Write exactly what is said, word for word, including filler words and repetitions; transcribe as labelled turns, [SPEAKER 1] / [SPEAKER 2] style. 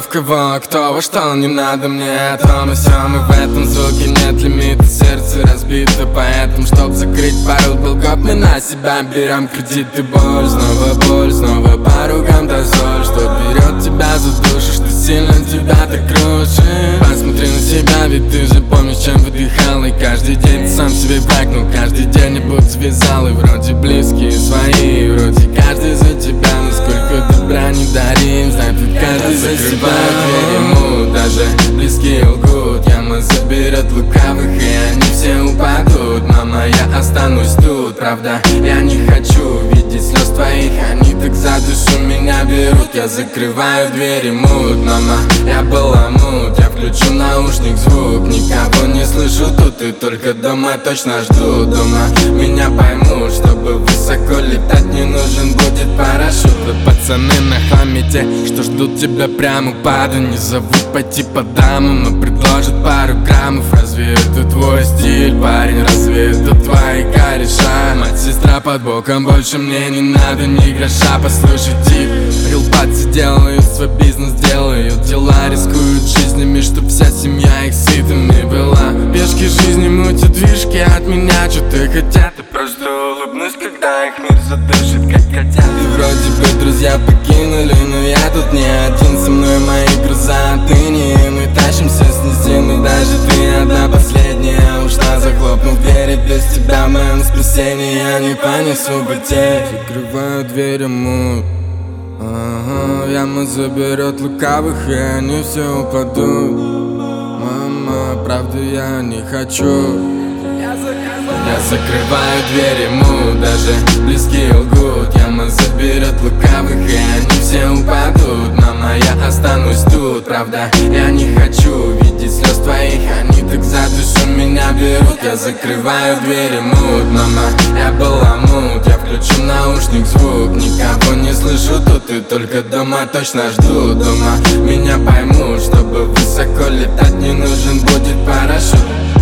[SPEAKER 1] в кого, кто во что, не надо мне о том и всем. И в этом звуке нет лимита, сердце разбито. Поэтому, чтоб закрыть пару долгов, мы на себя берем кредит и боль. Снова боль, снова по ругам дозоль, что берет тебя за душу, что сильно тебя так крушит. Посмотри на себя, ведь ты же помнишь, чем выдыхал. И каждый день ты сам себе враг, но каждый день не будь связал. И вроде близкие свои, и вроде каждый за тебя, но сколько добра не дарим, знает ведь каждый за себя. Дверь ему, даже близкие лгут. Яма заберет лукавых, и они все упадут. Мама, я останусь тут, правда, я не хочу видеть слез твоих. Они так за душу меня берут. Я закрываю двери, мут, мама, я баламут. Я включу наушник, звук, никого не слышу тут. И только дома точно жду, дома меня поймут. Чтобы высоко летать, не нужен будет парашют. Да пацаны на хламе те, что ждут тебя прямо у пада. Не зовут пойти по даму, но предложат пару граммов. Разве это твой стиль, парень? Разве это твои кореша? Мать, сестра под боком, больше мне не надо ни гроша. Послушай, тип, рилпацы делают свой бизнес, делают дела, рискуют жизнями, чтоб вся семья их сытыми была. Пешки жизни мутят вишки от меня, что-то хотят. И просто улыбнусь, когда их мир задышит, как хотят. И вроде бы друзья покинули, но я тут не один. Со мной мои груза отныне, мы тащимся с низины. Даже ты одна последняя ушла, захлопнув двери. Без тебя в моем спасении я не понесу потерь. Закрываю дверь, мут. Ага, яма заберет лукавых, и они все упадут. Мама, правда я не хочу. Я закрываю двери, ему даже близкие лгут. Яма заберет лукавых, и они все упадут. Мама, я останусь тут, правда, я не хочу видеть слез твоих. Они так за душу меня берут. Я закрываю двери, мут, мама, я баламут. Я включу наушник, звук, никого не слышу тут. И только дома точно жду, дома меня поймут. Чтобы высоко летать, не нужен будет парашют.